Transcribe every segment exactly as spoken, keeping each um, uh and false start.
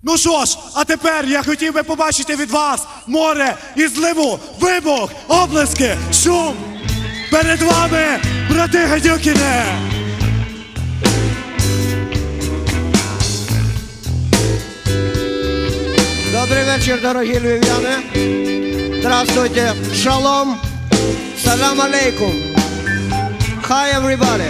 Ну що ж, а тепер я хотів би побачити від вас море і зливу, вибух, облески, шум. Перед вами брати Гадюкіни. Добрый вечер, дорогие львів'яни. Здравствуйте, шалом, салам алейкум. Hi everybody.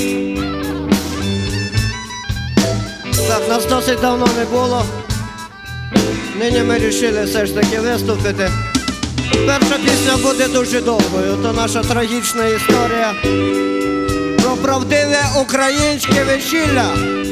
Так, нас досить давно не було. Нині ми вирішили все ж таки виступити. Перша пісня буде дуже довгою. То наша трагічна історія про правдиве українське весілля.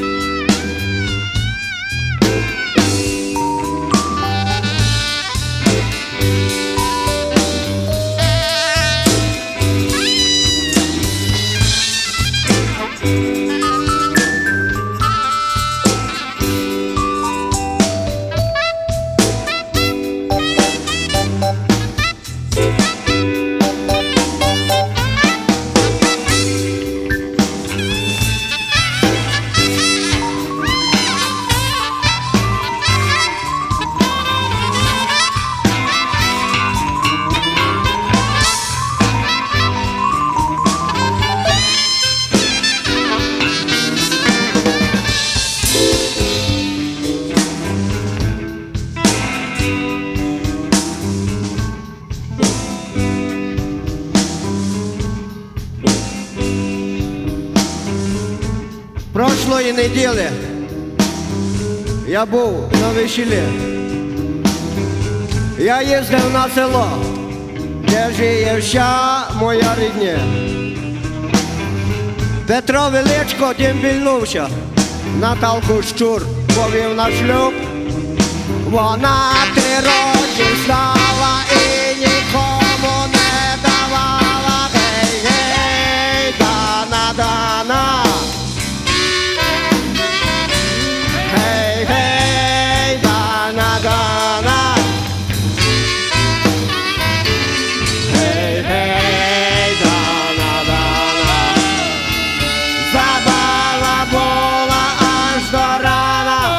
Прошлої неділі я був на весіллі. Я їздив на село, де жиє вся моя рідня. Петро Величко дімбільнувся, Наталку Щур повів на шлюб. Вона три роки стала і нікому не давала. Гей, гей, дана, дана. Hey, hey, Dana, Dana. Hey, hey, Dana, Dana. Забава була аж до рана.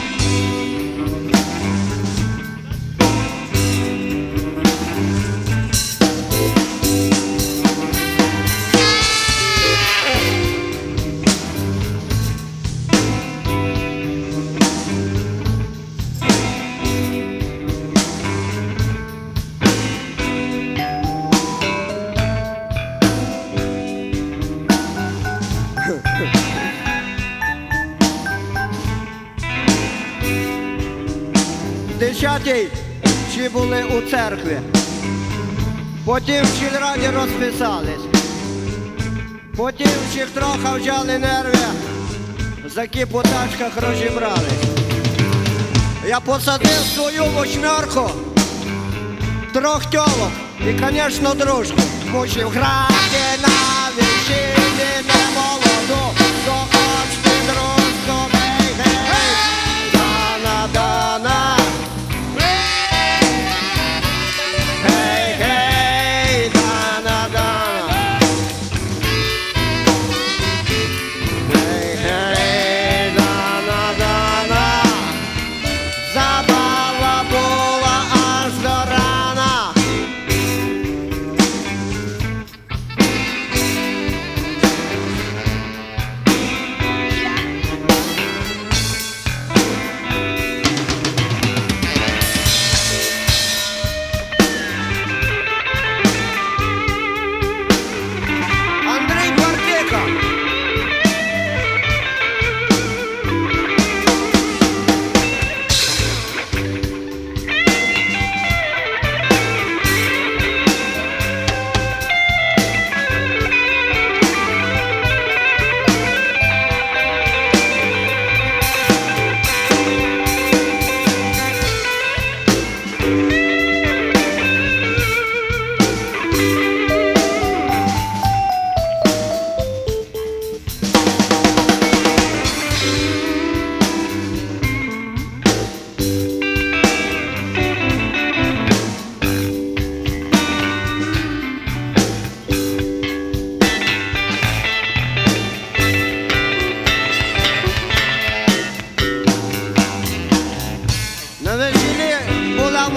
Десятій всі були у церкві, потім в сільраді розписались, потім всіх трохи взяли нерви, за кіпу тачках розібрались. Я посадив свою восьмерку, трьох тьолок і, звісно, дружку. Мусив грати на весіллі не молоду, то хоч ти дружку, гей, гей, дана, дана. Hey, hey, Dana, Dana. Hey, hey, Dana, Dana. Забава була аж до рана.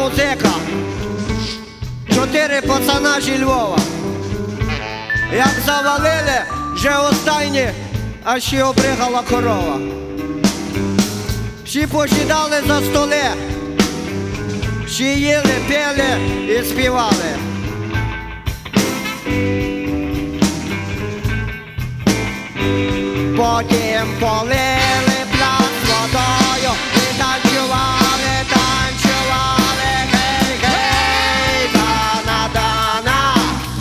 музика. Чотири пацана зі Львова. Як завалили, вже останні, аж ще обригала корова. Всі посідали за столи, всі їли, пили і співали. Потім полили пляс водою і танцювали, танцювали, гей, гей, дана, дана.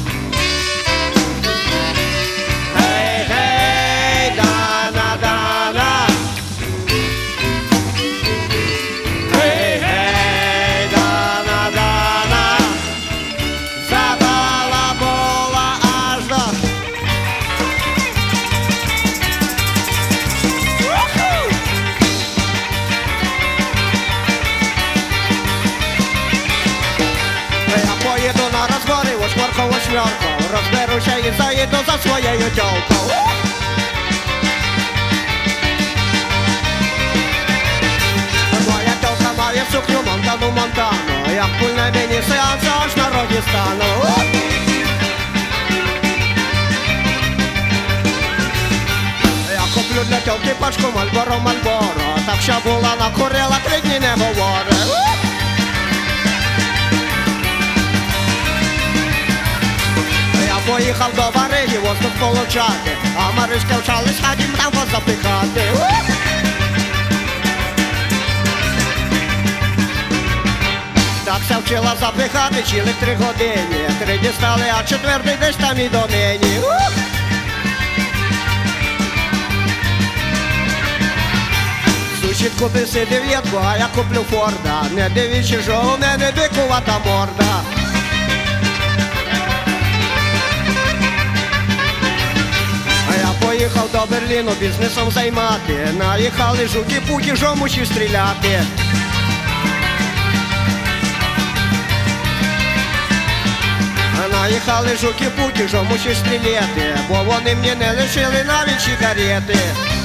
Гей, гей, дана, дана. Гей, гей, дана, дана. Забава була аж до... Я поїду на розбори, восьмерку, восьмерку. Розберуся і заїду за своєю тьолкою. Моя тьолка має сукню Монтану, Монтану. Як пульне міні-сеанс аж на роді стану. Я куплю для тьолки пачку Мальборо, Мальборо. Так що була накурила, три дні не говорить. Я поїхав до Вариги, воздух получати, а Маришка вчались, ходім там вас запихати. Так се вчила запихати, чили три години. Три дістали, а четвертий десь там і до нині. Сусід купив си дев'ятку, а я куплю Форда. Не дивіться, що у мене дикувата морда. Поїхав до Берліну бізнесом займати. Наїхали жуки-пуки, жо мусив стріляти. Наїхали жуки-пуки, жо мусив стріляти. Бо вони мені не лишили навіть сигарети.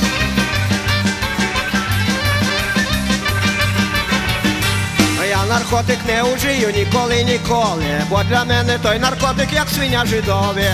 Я наркотик не ужию ніколи, ніколи. Бо для мене той наркотик як свиня жидові.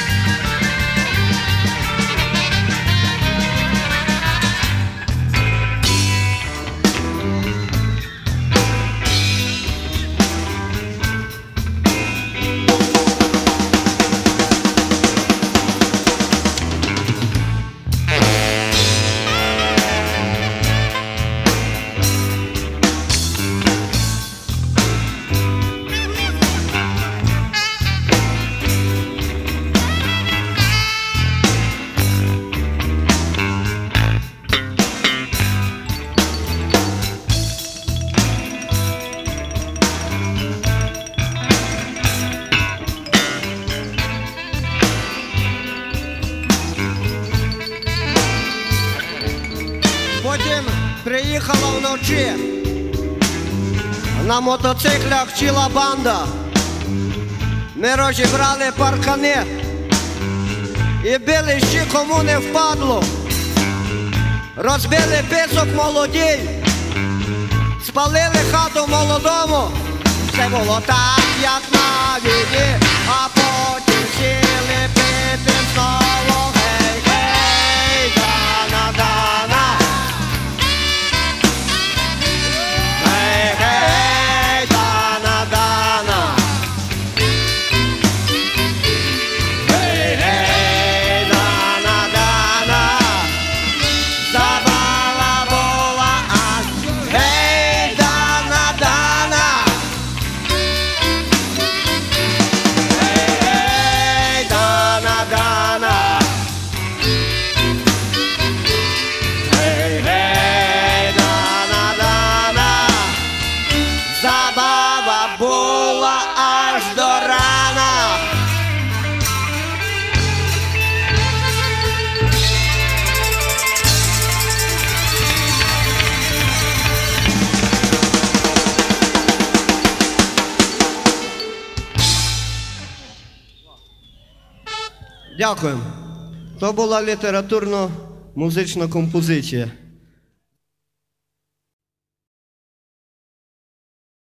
Потім приїхала вночі, на мотоциклях ціла банда. Ми розібрали паркани і били ще кому не впадло. Розбили писок молодій, спалили хату молодому. Все було так, як на війні, а потім сіли пити знову. Гей, гей, дана, дана. Гей, гей, дана, дана. Гей, гей, дана, дана. Забава була аж. Гей, дана, дана. Гей, гей, дана, дана. Гей, гей, дана, дана. Забава була аж до рана. Дякуємо. То була літературно-музична композиція.